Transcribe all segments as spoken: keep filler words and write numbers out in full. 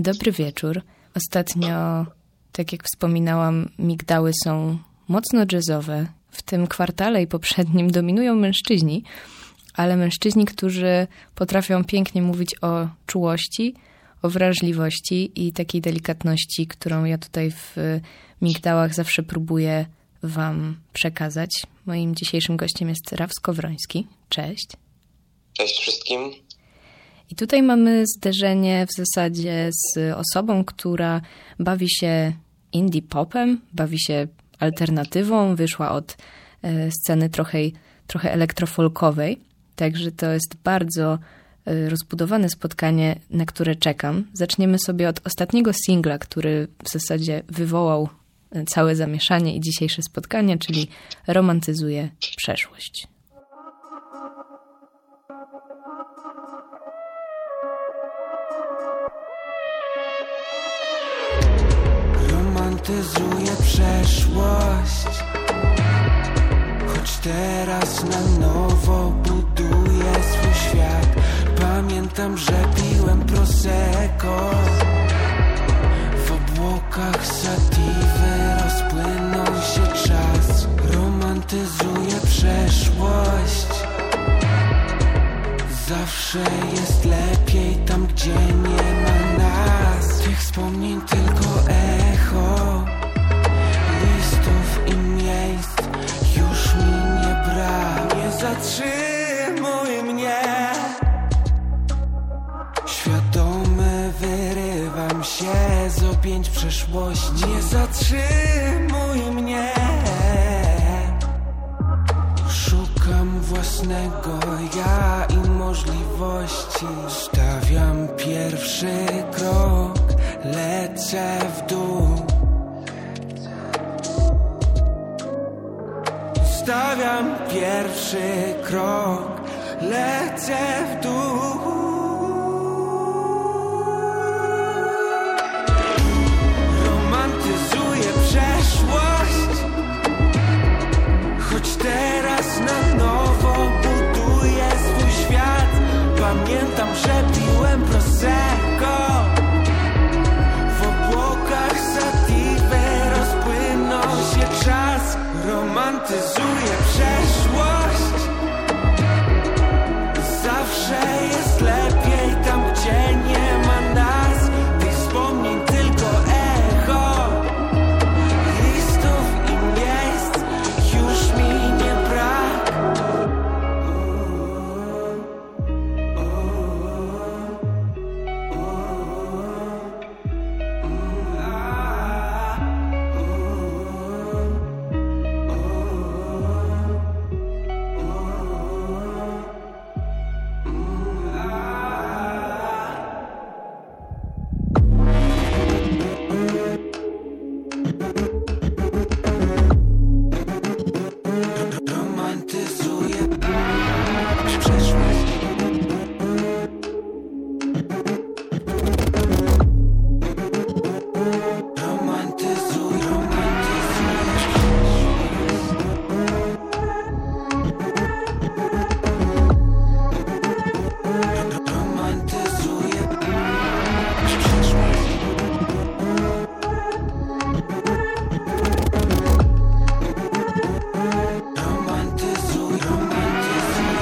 Dobry wieczór. Ostatnio, tak jak wspominałam, migdały są mocno jazzowe. W tym kwartale i poprzednim dominują mężczyźni, ale mężczyźni, którzy potrafią pięknie mówić o czułości, o wrażliwości i takiej delikatności, którą ja tutaj w migdałach zawsze próbuję wam przekazać. Moim dzisiejszym gościem jest Raf Skowroński. Cześć. Cześć wszystkim. I tutaj mamy zderzenie w zasadzie z osobą, która bawi się indie popem, bawi się alternatywą, wyszła od e, sceny trochę, trochę elektrofolkowej. Także to jest bardzo e, rozbudowane spotkanie, na które czekam. Zaczniemy sobie od ostatniego singla, który w zasadzie wywołał całe zamieszanie i dzisiejsze spotkanie, czyli Romantyzuję przeszłość. Romantyzuję przeszłość, choć teraz na nowo buduję swój świat. Pamiętam, że piłem Prosecco, w obłokach satiwy rozpłynął się czas. Romantyzuję przeszłość, zawsze jest lepiej tam, gdzie nie ma nas. Tych wspomnień tylko echo, listów i miejsc już mi nie brak. Nie zatrzymuj mnie, świadomy wyrywam się z objęć przeszłości. Nie zatrzymuj mnie, szukam własnego ja i możliwości. Stawiam pierwszy krok, lecę w dół. Stawiam pierwszy krok, lecę w dół. Romantyzuję przeszłość, choć teraz na nowo buduję swój świat. Pamiętam, że piłem Prosecco, w obłokach satiwy rozpłynął się czas. Romantyzuję przeszłość, zawsze jest lepiej tam, gdzie nie ma nas. Tych wspomnień tylko echo, listów i miejsc już mi nie brak. Romantyzuję przeszłość. Romantyzuj, romantyzuj. Romantyzuję przeszłość. Romantyzuj, romantyzuj.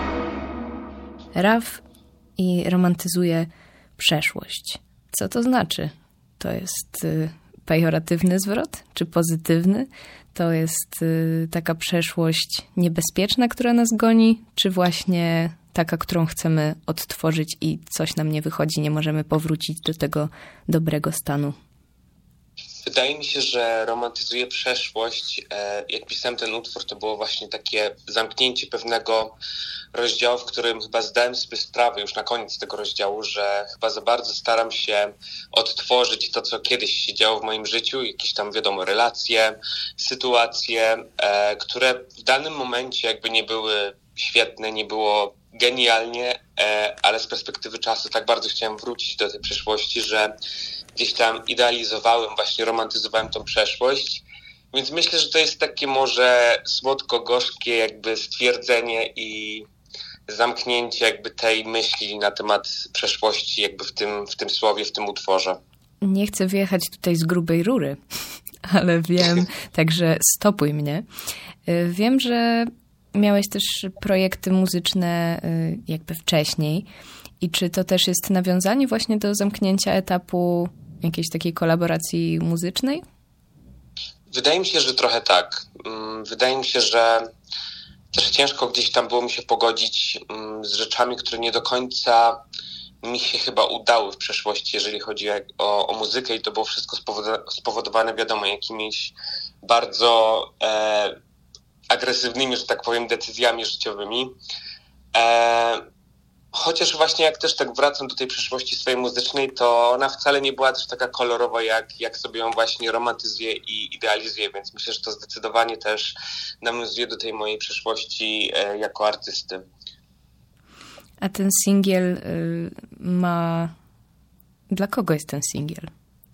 Raf i romantyzuje przeszłość. Co to znaczy? To jest y, pejoratywny zwrot, czy pozytywny? To jest y, taka przeszłość niebezpieczna, która nas goni, czy właśnie taka, którą chcemy odtworzyć i coś nam nie wychodzi, nie możemy powrócić do tego dobrego stanu? Wydaje mi się, że romantyzuję przeszłość. Jak pisałem ten utwór, to było właśnie takie zamknięcie pewnego rozdziału, w którym chyba zdałem sobie sprawę już na koniec tego rozdziału, że chyba za bardzo staram się odtworzyć to, co kiedyś się działo w moim życiu, jakieś tam, wiadomo, relacje, sytuacje, które w danym momencie jakby nie były świetne, nie było genialnie, ale z perspektywy czasu tak bardzo chciałem wrócić do tej przeszłości, że gdzieś tam idealizowałem, właśnie romantyzowałem tą przeszłość. Więc myślę, że to jest takie może słodko-gorzkie jakby stwierdzenie i zamknięcie jakby tej myśli na temat przeszłości jakby w tym, w tym słowie, w tym utworze. Nie chcę wjechać tutaj z grubej rury, ale wiem, także stopuj mnie. Wiem, że miałeś też projekty muzyczne jakby wcześniej i czy to też jest nawiązanie właśnie do zamknięcia etapu jakiejś takiej kolaboracji muzycznej? Wydaje mi się, że trochę tak. Wydaje mi się, że też ciężko gdzieś tam było mi się pogodzić z rzeczami, które nie do końca mi się chyba udały w przeszłości, jeżeli chodzi o, o muzykę i to było wszystko spowodowane, wiadomo, jakimiś bardzo e, agresywnymi, że tak powiem, decyzjami życiowymi. E, chociaż właśnie jak też tak wracam do tej przeszłości swojej muzycznej, to ona wcale nie była też taka kolorowa, jak, jak sobie ją właśnie romantyzuję i idealizuję, więc myślę, że to zdecydowanie też nawiązuje do tej mojej przeszłości e, jako artysty. A ten singiel y, ma... Dla kogo jest ten singiel?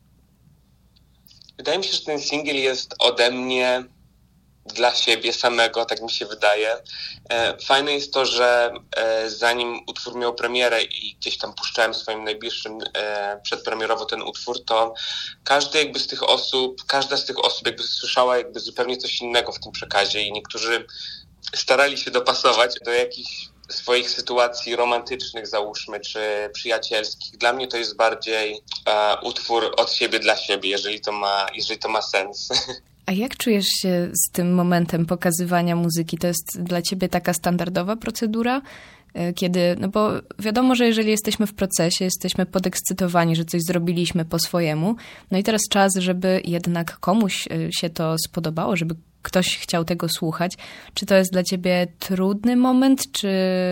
Wydaje mi się, że ten singiel jest ode mnie dla siebie samego, tak mi się wydaje. Fajne jest to, że zanim utwór miał premierę i gdzieś tam puszczałem swoim najbliższym przedpremierowo ten utwór, to każdy jakby z tych osób, każda z tych osób jakby słyszała jakby zupełnie coś innego w tym przekazie i niektórzy starali się dopasować do jakichś swoich sytuacji romantycznych, załóżmy, czy przyjacielskich. Dla mnie to jest bardziej e, utwór od siebie dla siebie, jeżeli to ma, jeżeli to ma sens. A jak czujesz się z tym momentem pokazywania muzyki? To jest dla ciebie taka standardowa procedura? Kiedy, no bo wiadomo, że jeżeli jesteśmy w procesie, jesteśmy podekscytowani, że coś zrobiliśmy po swojemu, no i teraz czas, żeby jednak komuś się to spodobało, żeby ktoś chciał tego słuchać. Czy to jest dla ciebie trudny moment, czy,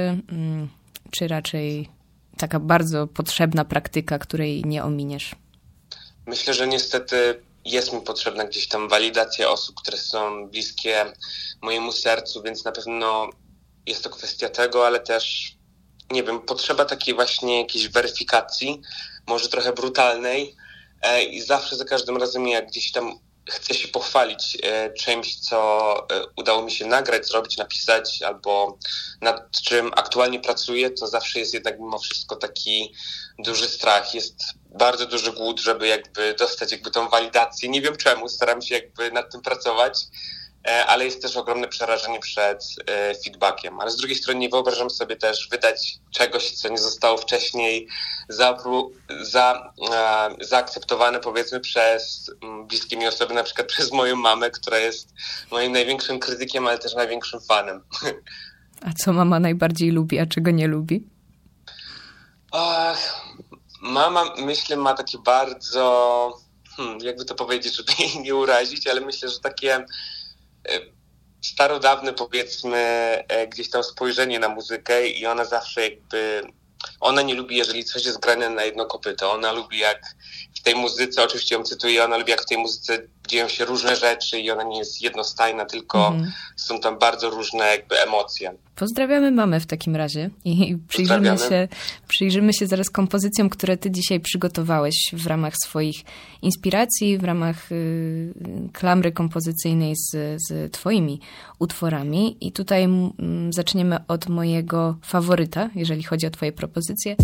czy raczej taka bardzo potrzebna praktyka, której nie ominiesz? Myślę, że niestety jest mi potrzebna gdzieś tam walidacja osób, które są bliskie mojemu sercu, więc na pewno jest to kwestia tego, ale też, nie wiem, potrzeba takiej właśnie jakiejś weryfikacji, może trochę brutalnej i zawsze za każdym razem jak gdzieś tam chcę się pochwalić czymś, co udało mi się nagrać, zrobić, napisać albo nad czym aktualnie pracuję, to zawsze jest jednak mimo wszystko taki duży strach. Jest bardzo duży głód, żeby jakby dostać jakby tą walidację. Nie wiem czemu, staram się jakby nad tym pracować, ale jest też ogromne przerażenie przed feedbackiem. Ale z drugiej strony nie wyobrażam sobie też wydać czegoś, co nie zostało wcześniej za, za, zaakceptowane, powiedzmy, przez bliskie mi osoby, na przykład przez moją mamę, która jest moim największym krytykiem, ale też największym fanem. A co mama najbardziej lubi, a czego nie lubi? Ach, mama, myślę, ma takie bardzo, hmm, jakby to powiedzieć, żeby jej nie urazić, ale myślę, że takie starodawne, powiedzmy, gdzieś tam spojrzenie na muzykę i ona zawsze jakby, ona nie lubi, jeżeli coś jest grane na jedno kopyto. Ona lubi, jak w tej muzyce, oczywiście ją cytuję, ona lubi, jak w tej muzyce dzieją się różne rzeczy i ona nie jest jednostajna, tylko mm. są tam bardzo różne jakby emocje. Pozdrawiamy mamę w takim razie i przyjrzymy się, przyjrzymy się zaraz kompozycjom, które ty dzisiaj przygotowałeś w ramach swoich inspiracji, w ramach y, klamry kompozycyjnej z, z twoimi utworami. I tutaj m, zaczniemy od mojego faworyta, jeżeli chodzi o twoje propozycje.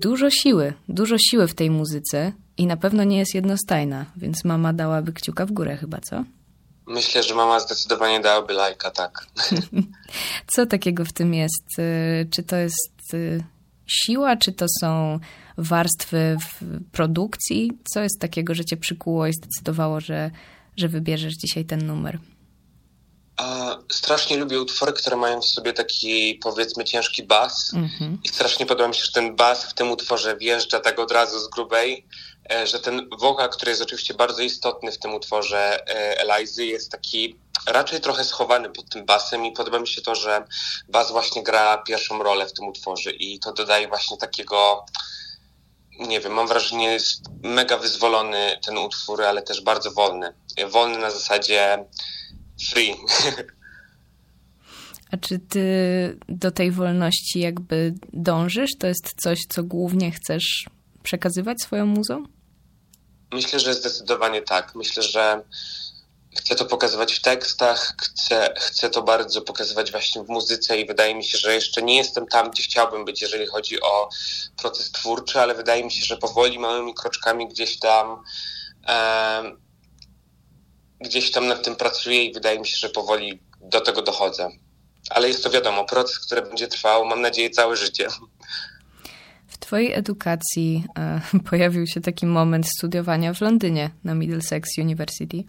dużo siły, dużo siły w tej muzyce i na pewno nie jest jednostajna, więc mama dałaby kciuka w górę chyba, co? Myślę, że mama zdecydowanie dałaby lajka, tak. Co takiego w tym jest? Czy to jest siła, czy to są warstwy w produkcji? Co jest takiego, że cię przykuło i zdecydowało, że, że wybierzesz dzisiaj ten numer? A, strasznie lubię utwory, które mają w sobie taki, powiedzmy, ciężki bas. Mm-hmm. I strasznie podoba mi się, że ten bas w tym utworze wjeżdża tak od razu z grubej, że ten wokal, który jest oczywiście bardzo istotny w tym utworze Elizy, jest taki raczej trochę schowany pod tym basem i podoba mi się to, że bas właśnie gra pierwszą rolę w tym utworze i to dodaje właśnie takiego, nie wiem, mam wrażenie, jest mega wyzwolony ten utwór, ale też bardzo wolny. Wolny na zasadzie free. A czy ty do tej wolności jakby dążysz? To jest coś, co głównie chcesz przekazywać swoją muzą? Myślę, że zdecydowanie tak. Myślę, że chcę to pokazywać w tekstach, chcę, chcę to bardzo pokazywać właśnie w muzyce i wydaje mi się, że jeszcze nie jestem tam, gdzie chciałbym być, jeżeli chodzi o proces twórczy, ale wydaje mi się, że powoli, małymi kroczkami gdzieś tam e, gdzieś tam nad tym pracuję i wydaje mi się, że powoli do tego dochodzę. Ale jest to wiadomo, proces, który będzie trwał, mam nadzieję, całe życie. W twojej edukacji e, pojawił się taki moment studiowania w Londynie na Middlesex University.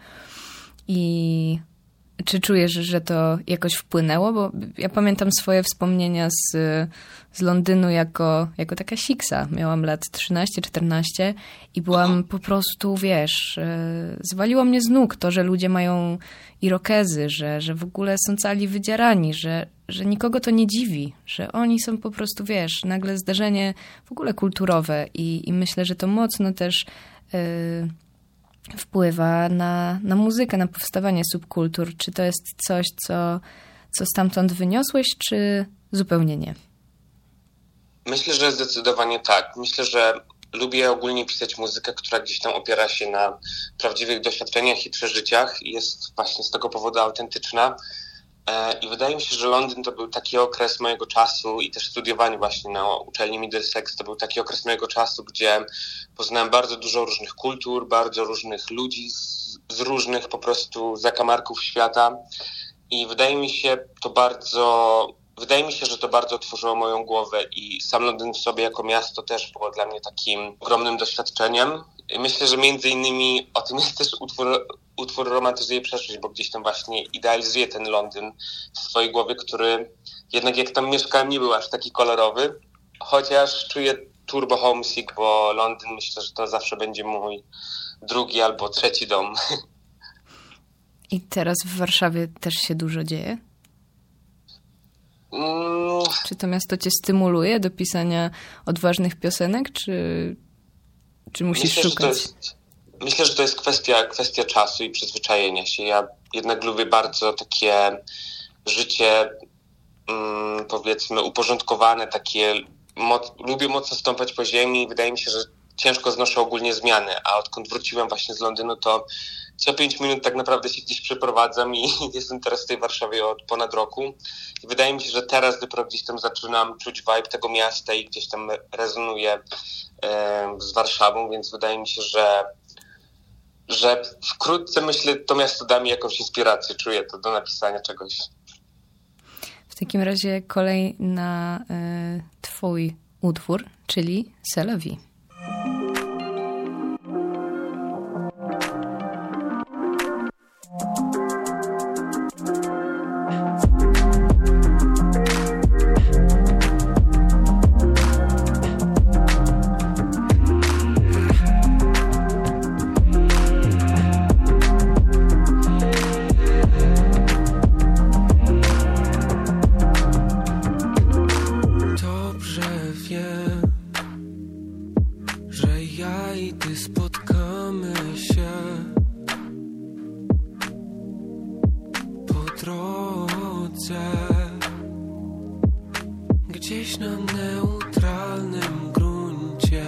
I czy czujesz, że to jakoś wpłynęło? Bo ja pamiętam swoje wspomnienia z, z Londynu jako, jako taka siksa. Miałam lat trzynaście czternaście i byłam po prostu, wiesz, zwaliło mnie z nóg to, że ludzie mają irokezy, że, że w ogóle są cali wydzierani, że, że nikogo to nie dziwi, że oni są po prostu, wiesz, nagle zdarzenie w ogóle kulturowe i, i myślę, że to mocno też yy, wpływa na, na muzykę, na powstawanie subkultur. Czy to jest coś, co, co stamtąd wyniosłeś, czy zupełnie nie? Myślę, że zdecydowanie tak. Myślę, że lubię ogólnie pisać muzykę, która gdzieś tam opiera się na prawdziwych doświadczeniach i przeżyciach i jest właśnie z tego powodu autentyczna. I wydaje mi się, że Londyn to był taki okres mojego czasu i też studiowanie właśnie na uczelni Middlesex to był taki okres mojego czasu, gdzie poznałem bardzo dużo różnych kultur, bardzo różnych ludzi z, z różnych po prostu zakamarków świata i wydaje mi się to bardzo, wydaje mi się, że to bardzo otworzyło moją głowę i sam Londyn w sobie jako miasto też było dla mnie takim ogromnym doświadczeniem. I myślę, że między innymi o tym jest też utwór Utwór romantyzuje przeszłość, bo gdzieś tam właśnie idealizuje ten Londyn w swojej głowie, który jednak jak tam mieszkałem nie był aż taki kolorowy, chociaż czuję turbo homesick, bo Londyn myślę, że to zawsze będzie mój drugi albo trzeci dom. I teraz w Warszawie też się dużo dzieje? Mm. Czy to miasto cię stymuluje do pisania odważnych piosenek, czy, czy musisz myślę, szukać? Myślę, że to jest kwestia, kwestia czasu i przyzwyczajenia się. Ja jednak lubię bardzo takie życie, mm, powiedzmy, uporządkowane, takie, moc, lubię mocno stąpać po ziemi i wydaje mi się, że ciężko znoszę ogólnie zmiany, a odkąd wróciłem właśnie z Londynu, to co pięć minut tak naprawdę się gdzieś przeprowadzam i jestem teraz w tej Warszawie od ponad roku. I wydaje mi się, że teraz dopiero gdzieś tam zaczynam czuć vibe tego miasta i gdzieś tam rezonuję e, z Warszawą, więc wydaje mi się, że że wkrótce, myślę, to miasto da mi jakąś inspirację, czuję to do napisania czegoś. W takim razie kolej na y, twój utwór, czyli C'est la vie. Gdzieś na neutralnym gruncie.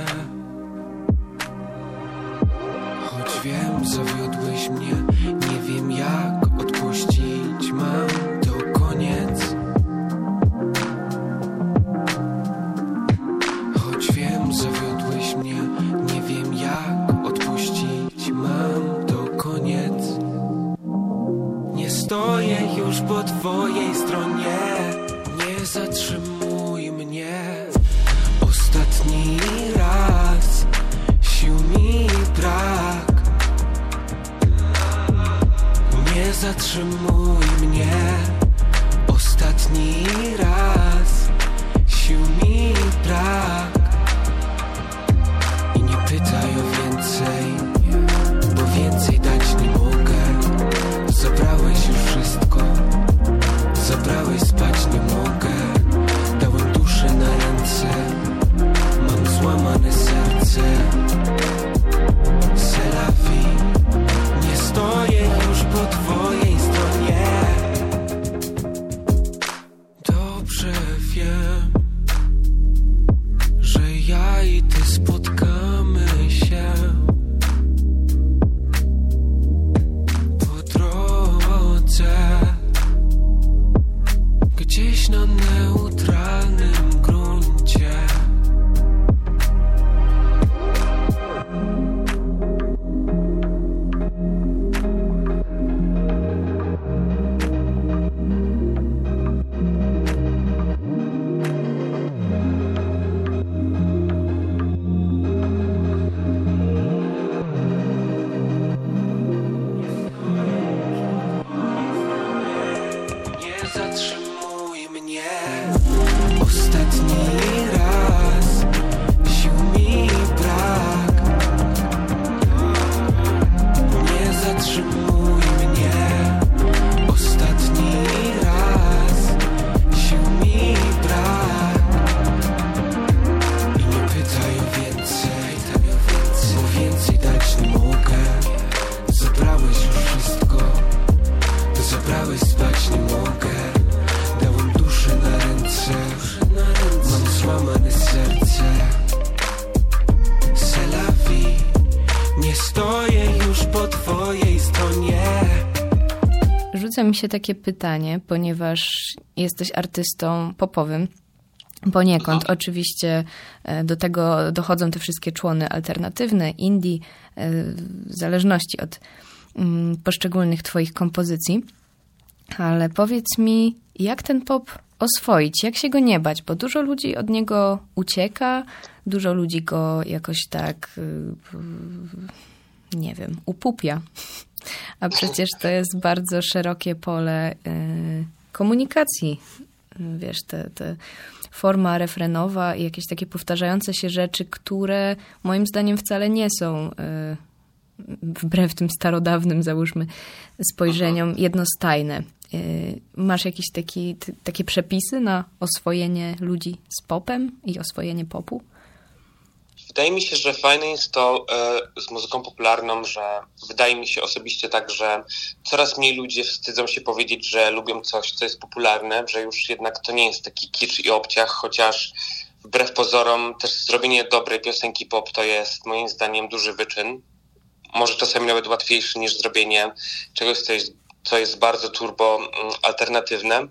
Choć wiem, zawiodłeś mnie, nie wiem jak odpuścić. Mam to koniec. Choć wiem, zatrzymuj mnie ostatni raz. Sił mi brak i nie pytaj o więcej, bo więcej dać nie mogę. Zabrałeś już wszystko, zabrałeś, spać nie mogę. Dałem duszę na ręce, mam złamane serce. C'est la vie, nie stoję już po twojej stronie. Dobrze wiem, że ja i ty spotkamy się po drodze, gdzieś na neutralnym gruncie. Zatrzymuj mnie ostatni raz. Sił mi brak. Nie zatrzymuj mnie ostatni raz. Sił mi brak. I nie pytaj o więcej, bo więcej dać nie mogę. Zabrałeś już wszystko, to zabrałeś, spać nie mogę. Dałem duszę na ręce, mam złamane serce. C'est la vie, nie stoję już po twojej stronie. Rzuca mi się takie pytanie, ponieważ jesteś artystą popowym, poniekąd. Aha. Oczywiście do tego dochodzą te wszystkie człony alternatywne, indie, w zależności od poszczególnych twoich kompozycji. Ale powiedz mi, jak ten pop oswoić, jak się go nie bać, bo dużo ludzi od niego ucieka, dużo ludzi go jakoś tak, nie wiem, upupia. A przecież to jest bardzo szerokie pole komunikacji. Wiesz, te, te forma refrenowa i jakieś takie powtarzające się rzeczy, które moim zdaniem wcale nie są, wbrew tym starodawnym, załóżmy, spojrzeniom, jednostajne. Masz jakieś taki, t- takie przepisy na oswojenie ludzi z popem i oswojenie popu? Wydaje mi się, że fajne jest to e, z muzyką popularną, że wydaje mi się osobiście tak, że coraz mniej ludzie wstydzą się powiedzieć, że lubią coś, co jest popularne, że już jednak to nie jest taki kicz i obciach, chociaż wbrew pozorom też zrobienie dobrej piosenki pop to jest moim zdaniem duży wyczyn. Może czasami nawet łatwiejszy niż zrobienie czegoś, co jest, co jest bardzo turbo alternatywne.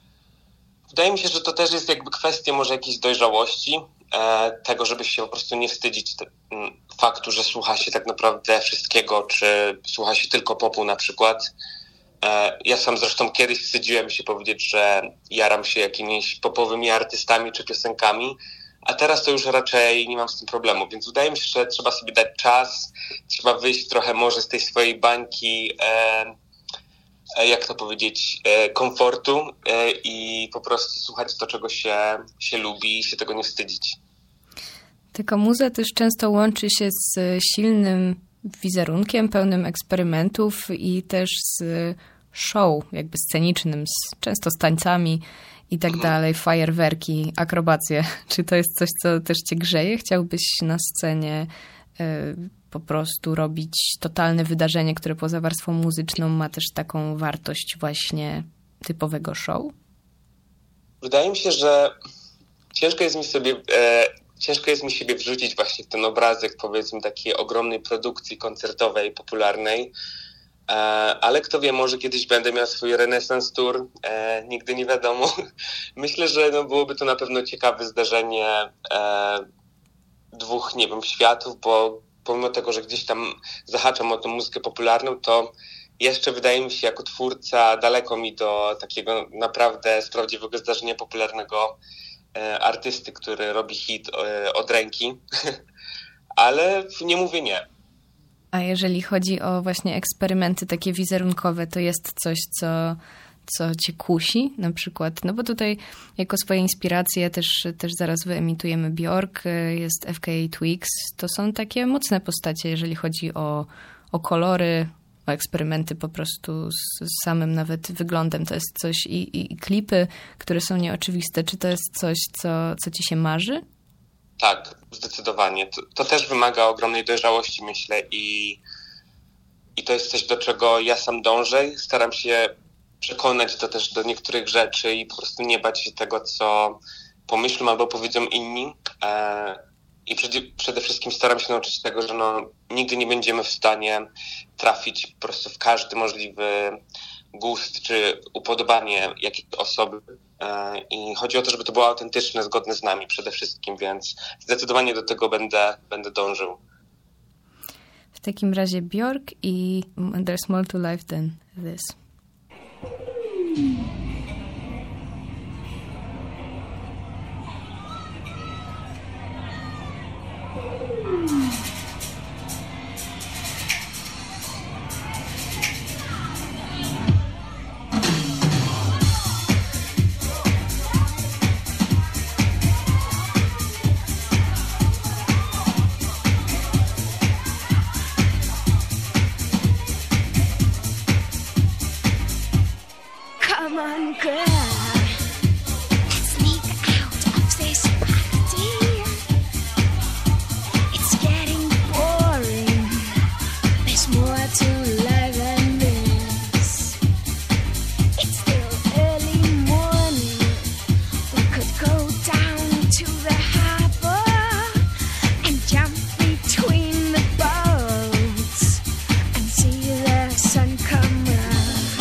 Wydaje mi się, że to też jest jakby kwestia może jakiejś dojrzałości, e, tego, żeby się po prostu nie wstydzić te, m, faktu, że słucha się tak naprawdę wszystkiego, czy słucha się tylko popu na przykład. E, ja sam zresztą kiedyś wstydziłem się powiedzieć, że jaram się jakimiś popowymi artystami czy piosenkami, a teraz to już raczej nie mam z tym problemu, więc wydaje mi się, że trzeba sobie dać czas, trzeba wyjść trochę może z tej swojej bańki, e, jak to powiedzieć, komfortu i po prostu słuchać to, czego się, się lubi i się tego nie wstydzić. Tylko muza też często łączy się z silnym wizerunkiem, pełnym eksperymentów i też z show jakby scenicznym, z, często z tańcami i tak dalej, fajerwerki, akrobacje. Czy to jest coś, co też cię grzeje? Chciałbyś na scenie y, po prostu robić totalne wydarzenie, które poza warstwą muzyczną ma też taką wartość właśnie typowego show? Wydaje mi się, że ciężko jest mi sobie e, ciężko jest mi siebie wrzucić właśnie w ten obrazek, powiedzmy, takiej ogromnej produkcji koncertowej, popularnej, e, ale kto wie, może kiedyś będę miał swój renesans tour, e, nigdy nie wiadomo. Myślę, że no, byłoby to na pewno ciekawe zdarzenie e, dwóch, nie wiem, światów, bo pomimo tego, że gdzieś tam zahaczam o tą muzykę popularną, to jeszcze wydaje mi się jako twórca daleko mi do takiego naprawdę z prawdziwego zdarzenia popularnego e, artysty, który robi hit e, od ręki, ale nie mówię nie. A jeżeli chodzi o właśnie eksperymenty takie wizerunkowe, to jest coś, co, co cię kusi na przykład? No bo tutaj jako swoje inspiracje też, też zaraz wyemitujemy Björk, jest F K A Twigs. To są takie mocne postacie, jeżeli chodzi o, o kolory, o eksperymenty po prostu z, z samym nawet wyglądem. To jest coś i, i, i klipy, które są nieoczywiste. Czy to jest coś, co, co ci się marzy? Tak, zdecydowanie. To, to też wymaga ogromnej dojrzałości, myślę, i, i to jest coś, do czego ja sam dążę. Staram się przekonać to też do niektórych rzeczy i po prostu nie bać się tego, co pomyślą albo powiedzą inni. E, I przede, przede wszystkim staram się nauczyć tego, że no, nigdy nie będziemy w stanie trafić po prostu w każdy możliwy gust czy upodobanie jakiejś osoby. I chodzi o to, żeby to było autentyczne, zgodne z nami przede wszystkim, więc zdecydowanie do tego będę, będę dążył. W takim razie Björk i There's More to Life Than This. Come on, girl, let's sneak out of this party. It's getting boring. There's more to life than this. It's still early morning. We could go down to the harbor and jump between the boats and see the sun come up.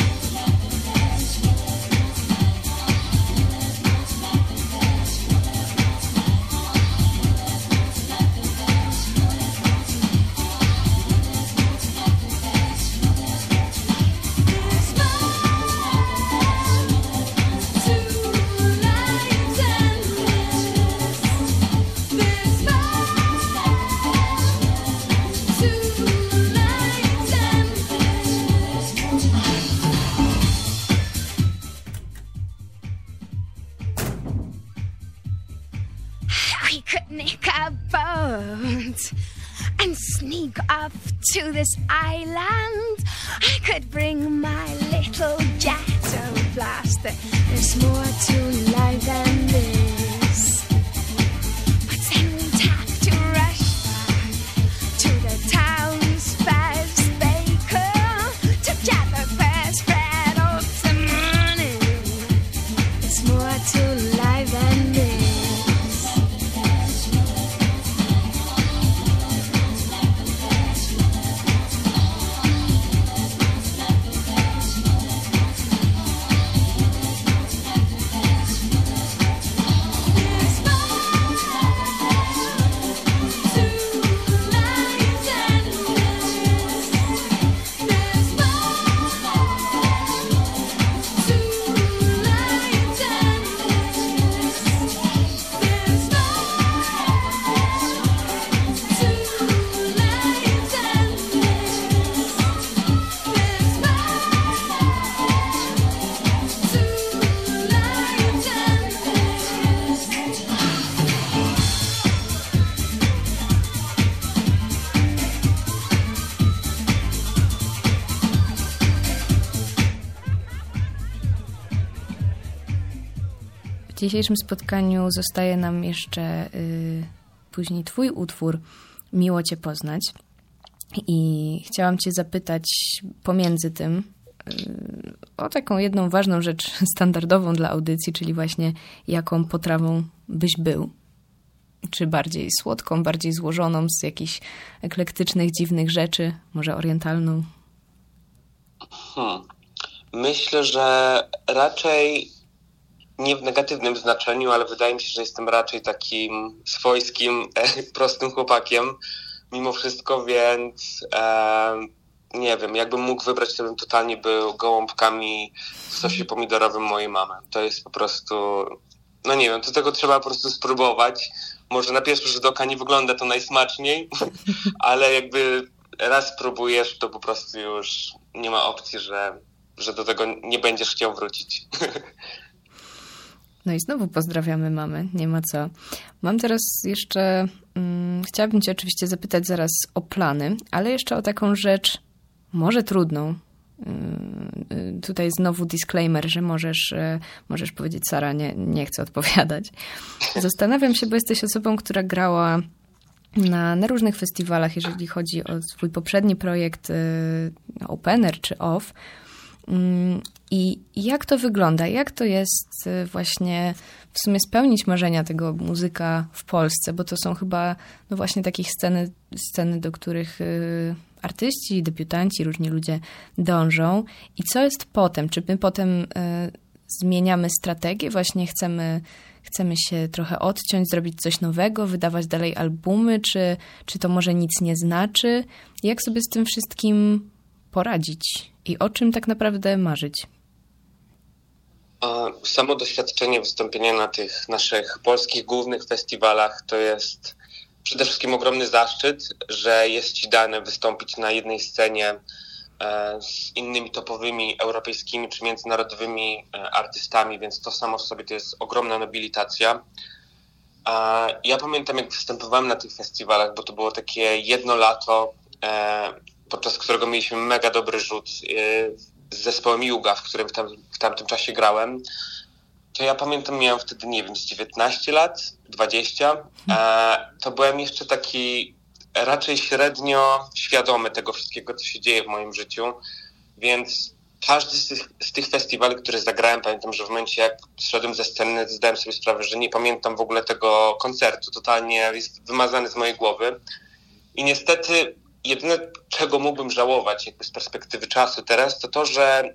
We could nick a boat and sneak off to this island. I could bring my little ghetto blaster. There's more to life than this. But then we'd have to rush back to the town's first baker to get the first bread of the morning. There's more to life than this. W dzisiejszym spotkaniu zostaje nam jeszcze y, później twój utwór Miło Cię poznać. I chciałam cię zapytać pomiędzy tym y, o taką jedną ważną rzecz standardową dla audycji, czyli właśnie jaką potrawą byś był. Czy bardziej słodką, bardziej złożoną z jakichś eklektycznych, dziwnych rzeczy, może orientalną? Hmm. Myślę, że raczej nie w negatywnym znaczeniu, ale wydaje mi się, że jestem raczej takim swojskim, prostym chłopakiem mimo wszystko, więc e, nie wiem, jakbym mógł wybrać, to bym totalnie był gołąbkami w sosie pomidorowym mojej mamy. To jest po prostu, no nie wiem, to tego trzeba po prostu spróbować. Może na pierwszy rzut oka nie wygląda to najsmaczniej, ale jakby raz próbujesz, to po prostu już nie ma opcji, że, że do tego nie będziesz chciał wrócić. No i znowu pozdrawiamy mamy, nie ma co. Mam teraz jeszcze, um, chciałabym cię oczywiście zapytać zaraz o plany, ale jeszcze o taką rzecz, może trudną. Um, tutaj znowu disclaimer, że możesz, możesz powiedzieć, Sara, nie, nie chcę odpowiadać. Zastanawiam się, bo jesteś osobą, która grała na, na różnych festiwalach, jeżeli chodzi o swój poprzedni projekt Opener czy Off. I jak to wygląda? Jak to jest właśnie w sumie spełnić marzenia tego muzyka w Polsce? Bo to są chyba no właśnie takich sceny, sceny, do których artyści, debiutanci, różni ludzie dążą. I co jest potem? Czy my potem zmieniamy strategię? Właśnie chcemy, chcemy się trochę odciąć, zrobić coś nowego, wydawać dalej albumy? Czy, czy to może nic nie znaczy? Jak sobie z tym wszystkim poradzić? I o czym tak naprawdę marzyć? Samo doświadczenie wystąpienia na tych naszych polskich głównych festiwalach to jest przede wszystkim ogromny zaszczyt, że jest ci dane wystąpić na jednej scenie z innymi topowymi europejskimi czy międzynarodowymi artystami, więc to samo w sobie to jest ogromna nobilitacja. Ja pamiętam, jak występowałem na tych festiwalach, bo to było takie jedno lato, podczas którego mieliśmy mega dobry rzut z zespołem Juga, w którym w, tam, w tamtym czasie grałem. To ja pamiętam, miałem wtedy, nie wiem, z dziewiętnaście lat, dwadzieścia. To byłem jeszcze taki raczej średnio świadomy tego wszystkiego, co się dzieje w moim życiu, więc każdy z tych, z tych festiwali, które zagrałem, pamiętam, że w momencie jak zszedłem ze sceny, zdałem sobie sprawę, że nie pamiętam w ogóle tego koncertu. Totalnie jest wymazany z mojej głowy. I niestety jedyne, czego mógłbym żałować jakby z perspektywy czasu teraz, to to, że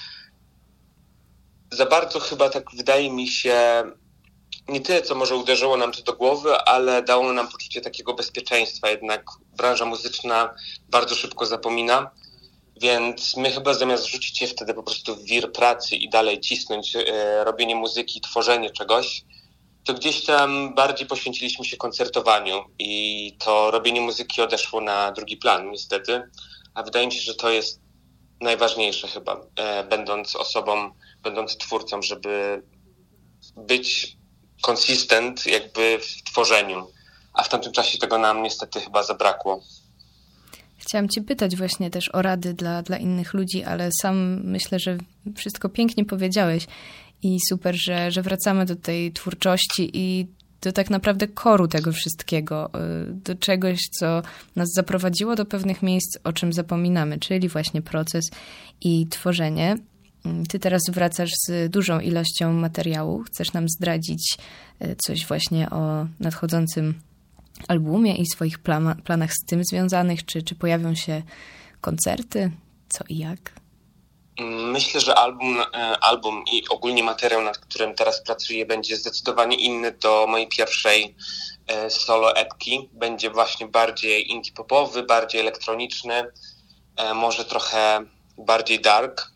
za bardzo chyba tak wydaje mi się, nie tyle, co może uderzyło nam to do głowy, ale dało nam poczucie takiego bezpieczeństwa. Jednak branża muzyczna bardzo szybko zapomina, więc my chyba zamiast rzucić się wtedy po prostu w wir pracy i dalej cisnąć e, robienie muzyki, tworzenie czegoś, to gdzieś tam bardziej poświęciliśmy się koncertowaniu i to robienie muzyki odeszło na drugi plan niestety, a wydaje mi się, że to jest najważniejsze chyba, e, będąc osobą, będąc twórcą, żeby być konsystent jakby w tworzeniu, a w tamtym czasie tego nam niestety chyba zabrakło. Chciałam cię pytać właśnie też o rady dla, dla innych ludzi, ale sam myślę, że wszystko pięknie powiedziałeś i super, że, że wracamy do tej twórczości i do tak naprawdę koru tego wszystkiego, do czegoś, co nas zaprowadziło do pewnych miejsc, o czym zapominamy, czyli właśnie proces i tworzenie. Ty teraz wracasz z dużą ilością materiału. Chcesz nam zdradzić coś właśnie o nadchodzącym albumie i swoich plama, planach z tym związanych? Czy, czy pojawią się koncerty? Co i jak? Myślę, że album, album i ogólnie materiał, nad którym teraz pracuję, będzie zdecydowanie inny do mojej pierwszej solo epki. Będzie właśnie bardziej indie popowy, bardziej elektroniczny, może trochę bardziej dark.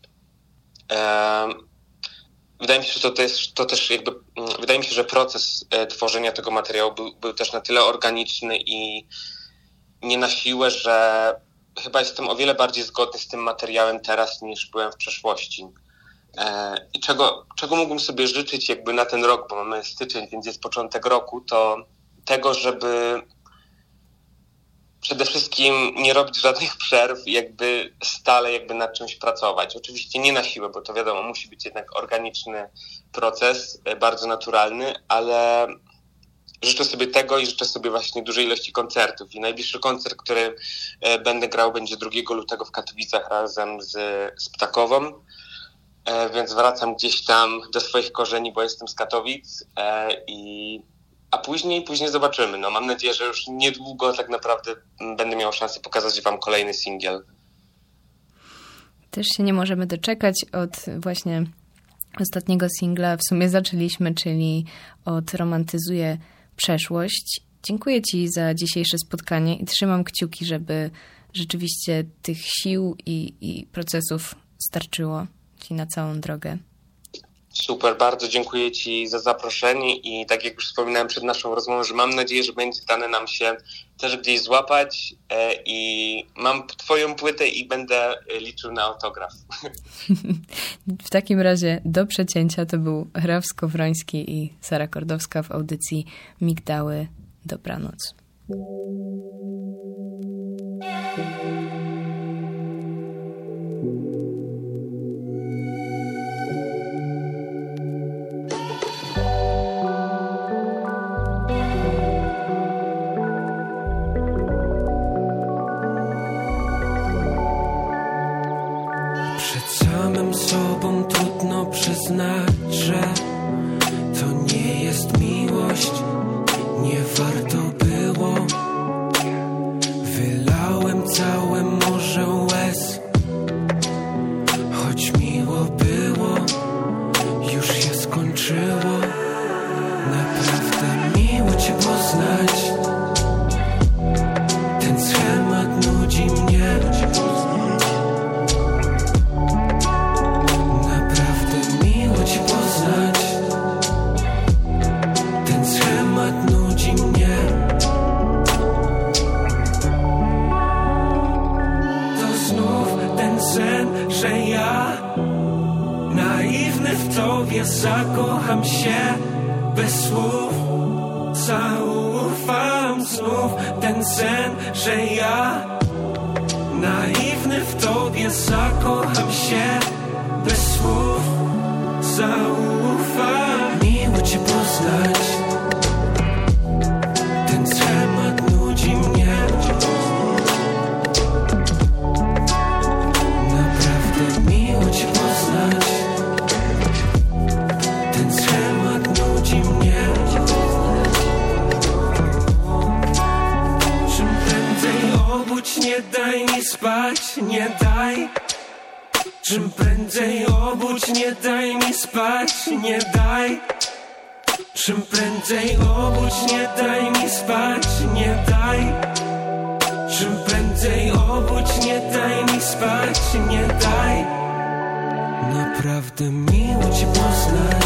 Wydaje mi się, że to też, to też jakby, wydaje mi się, że proces tworzenia tego materiału był, był też na tyle organiczny i nie na siłę, że chyba jestem o wiele bardziej zgodny z tym materiałem teraz niż byłem w przeszłości. I czego, czego mógłbym sobie życzyć jakby na ten rok, bo mamy styczeń, więc jest początek roku, to tego, żeby przede wszystkim nie robić żadnych przerw, jakby stale jakby nad czymś pracować. Oczywiście nie na siłę, bo to wiadomo, musi być jednak organiczny proces, bardzo naturalny, ale życzę sobie tego i życzę sobie właśnie dużej ilości koncertów. I najbliższy koncert, który będę grał, będzie drugiego lutego w Katowicach razem z, z Ptakową, więc wracam gdzieś tam do swoich korzeni, bo jestem z Katowic i a później, później zobaczymy. No, mam nadzieję, że już niedługo tak naprawdę będę miał szansę pokazać wam kolejny singiel. Też się nie możemy doczekać od właśnie ostatniego singla. W sumie zaczęliśmy, czyli od Romantyzuję przeszłość. Dziękuję ci za dzisiejsze spotkanie i trzymam kciuki, żeby rzeczywiście tych sił i, i procesów starczyło ci na całą drogę. Super, bardzo dziękuję Ci za zaproszenie i tak jak już wspominałem przed naszą rozmową, że mam nadzieję, że będzie dane nam się też gdzieś złapać e, i mam Twoją płytę i będę liczył na autograf. W takim razie do przecięcia to był Raf Skowroński i Sara Kordowska w audycji Migdały. Dobranoc. Samym sobą trudno przyznać, że to nie jest miłość, nie warto było. Wylałem całe morze łez, choć miło było, już się skończyło. Naprawdę miło Cię poznać, ten schemat nudzi mnie. Że ja, naiwny w Tobie, zakocham się bez słów. Zaufam znów ten sen, że ja, naiwny w Tobie, zakocham się bez słów. Zaufam. Miło Cię poznać, ten schemat nudzi mnie. Nie daj mi spać, nie daj. Czym prędzej obudź, nie daj mi spać, nie daj. Czym prędzej obudź, nie daj mi spać, nie daj. Czym prędzej obudź, nie daj mi spać, nie daj. Naprawdę miło Cię poznać.